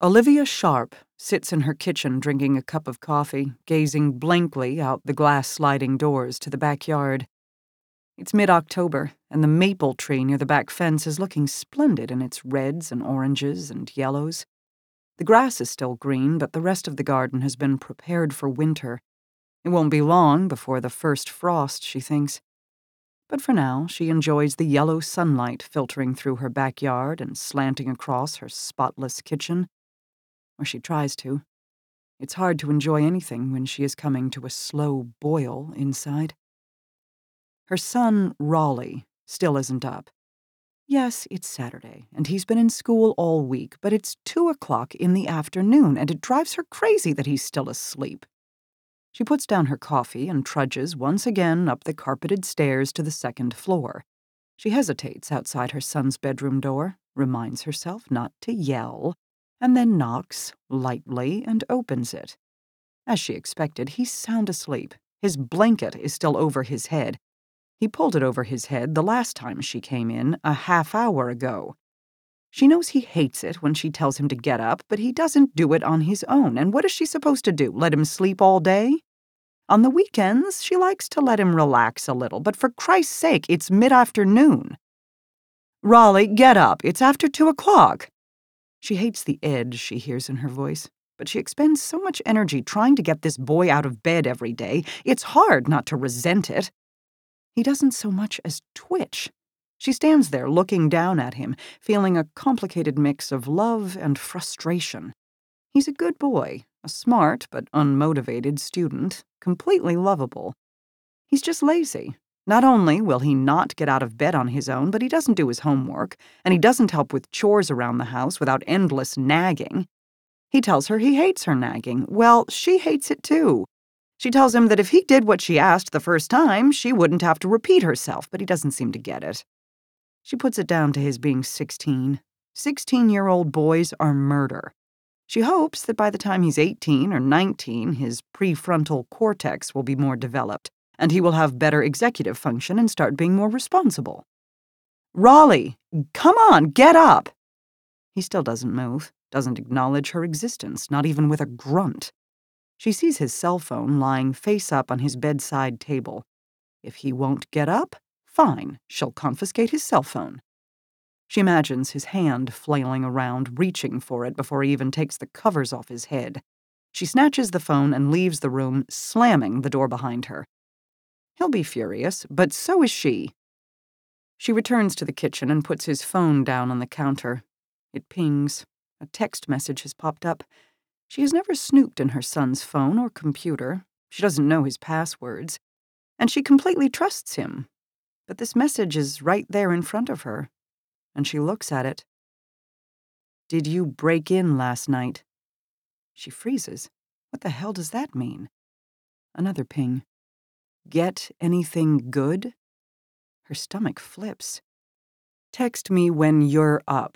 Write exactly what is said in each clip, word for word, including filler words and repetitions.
Olivia Sharp sits in her kitchen drinking a cup of coffee, gazing blankly out the glass sliding doors to the backyard. It's mid-October, and the maple tree near the back fence is looking splendid in its reds and oranges and yellows. The grass is still green, but the rest of the garden has been prepared for winter. It won't be long before the first frost, she thinks. But for now, she enjoys the yellow sunlight filtering through her backyard and slanting across her spotless kitchen. Or she tries to. It's hard to enjoy anything when she is coming to a slow boil inside. Her son, Raleigh, still isn't up. Yes, it's Saturday, and he's been in school all week, but it's two o'clock in the afternoon, and it drives her crazy that he's still asleep. She puts down her coffee and trudges once again up the carpeted stairs to the second floor. She hesitates outside her son's bedroom door, reminds herself not to yell, and then knocks lightly and opens it. As she expected, he's sound asleep. His blanket is still over his head. He pulled it over his head the last time she came in, a half hour ago. She knows he hates it when she tells him to get up, but he doesn't do it on his own, and what is she supposed to do, let him sleep all day? On the weekends, she likes to let him relax a little, but for Christ's sake, it's mid-afternoon. Raleigh, get up. It's after two o'clock. She hates the edge she hears in her voice, but she expends so much energy trying to get this boy out of bed every day, it's hard not to resent it. He doesn't so much as twitch. She stands there looking down at him, feeling a complicated mix of love and frustration. He's a good boy, a smart but unmotivated student, completely lovable. He's just lazy. Not only will he not get out of bed on his own, but he doesn't do his homework, and he doesn't help with chores around the house without endless nagging. He tells her he hates her nagging. Well, she hates it too. She tells him that if he did what she asked the first time, she wouldn't have to repeat herself, but he doesn't seem to get it. She puts it down to his being sixteen. Sixteen-year-old boys are murder. She hopes that by the time he's eighteen or nineteen, his prefrontal cortex will be more developed, and he will have better executive function and start being more responsible. Raleigh, come on, get up! He still doesn't move, doesn't acknowledge her existence, not even with a grunt. She sees his cell phone lying face up on his bedside table. If he won't get up, fine, she'll confiscate his cell phone. She imagines his hand flailing around, reaching for it before he even takes the covers off his head. She snatches the phone and leaves the room, slamming the door behind her. He'll be furious, but so is she. She returns to the kitchen and puts his phone down on the counter. It pings. A text message has popped up. She has never snooped in her son's phone or computer. She doesn't know his passwords. And she completely trusts him. But this message is right there in front of her. And she looks at it. Did you break in last night? She freezes. What the hell does that mean? Another ping. Get anything good? Her stomach flips. Text me when you're up.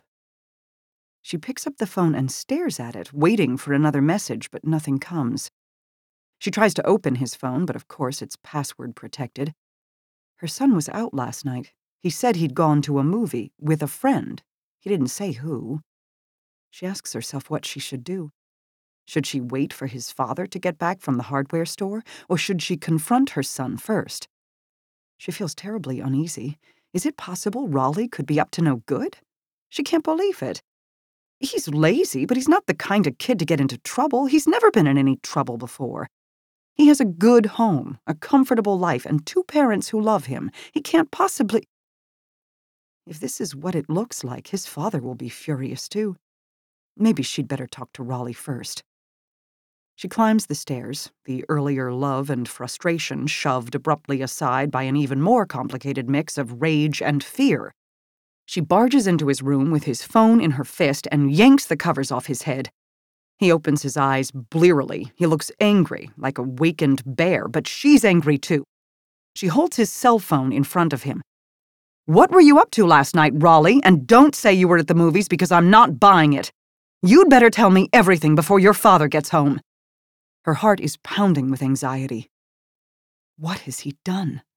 She picks up the phone and stares at it, waiting for another message, but nothing comes. She tries to open his phone, but of course it's password protected. Her son was out last night. He said he'd gone to a movie with a friend. He didn't say who. She asks herself what she should do. Should she wait for his father to get back from the hardware store, or should she confront her son first? She feels terribly uneasy. Is it possible Raleigh could be up to no good? She can't believe it. He's lazy, but he's not the kind of kid to get into trouble. He's never been in any trouble before. He has a good home, a comfortable life, and two parents who love him. He can't possibly... If this is what it looks like, his father will be furious too. Maybe she'd better talk to Raleigh first. She climbs the stairs, the earlier love and frustration shoved abruptly aside by an even more complicated mix of rage and fear. She barges into his room with his phone in her fist and yanks the covers off his head. He opens his eyes blearily. He looks angry, like a wakened bear, but she's angry too. She holds his cell phone in front of him. What were you up to last night, Raleigh? And don't say you were at the movies because I'm not buying it. You'd better tell me everything before your father gets home. Her heart is pounding with anxiety. What has he done?